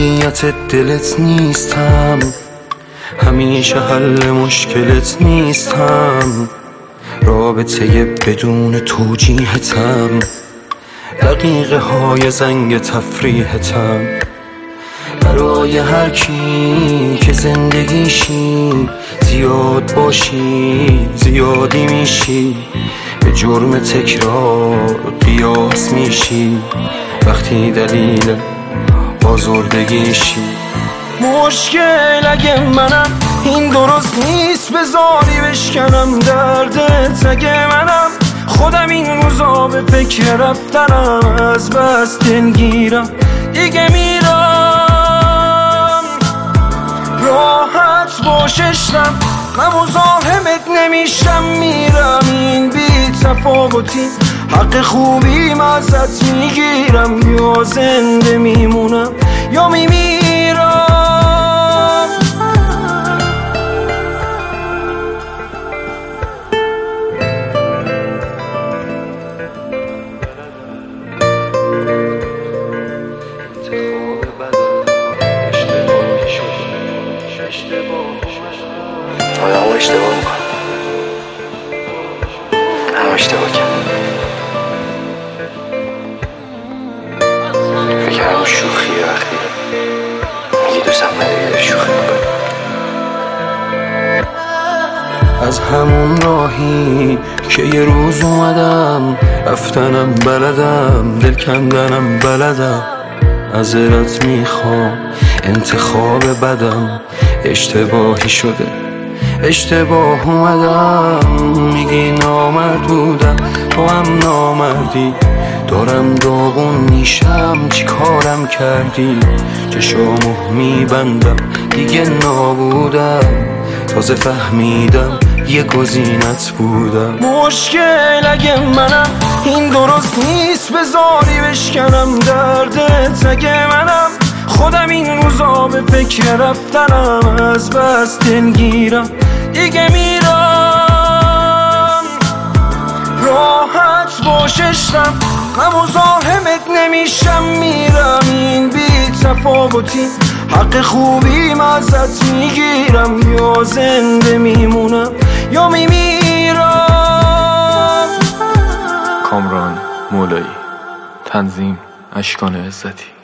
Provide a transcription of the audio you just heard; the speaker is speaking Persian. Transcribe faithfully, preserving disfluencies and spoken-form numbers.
موقعیت دلت نیستم، همیشه حل مشکلت نیستم، رابطه بدون توجیهتم، دقیقه های زنگ تفریحتم. برای هر کی که زندگیشی زیاد باشی زیادی میشی، به جرم تکرار قیاس میشی وقتی دلیل آزردگیشی. مشکل اگه منم این درست نیست، بذاری بشکنم دردت. اگه منم خودم این روزا به فکر رفتنم، از بس دلگیرم دیگه میرم. راحت باششم من مزاحمت نمیشم، میرم. این بی تفاوتی حق خوبی ازت میگیرم، یا زنده میمونم یا میمیرم. آیا همه اشتباه میکنم، همه اشتباه کردم. فکر همون شوخیه وقتی میگی دوستم نداری داری شوخی میکنی. از همون راهی که یه روز اومدم، رفتنم بلدم، دل کندنم بلدم. ازت میخوام انتخاب بدم، اشتباهی شده اشتباه اومدم. میگی نامرد بودم تو هم نامردی، دارم داغون میشم چی کارم کردی. چشامو میبندم دیگه نابودم، تازه فهمیدم یه گزینت بودم. مشکل اگه منم این درست نیست، بذاری بشکنم دردت. اگه منم خودم این روزا به فکر رفتنم، از بس دلگیرم دیگه میرم. راحت باششم من مزاحمت نمیشم، میرم. این بی تفاوتی حق خوبی ازت میگیرم، یا زنده میمونم یا میمیرم. کامران مولایی، تنظیم اشکان عزتی.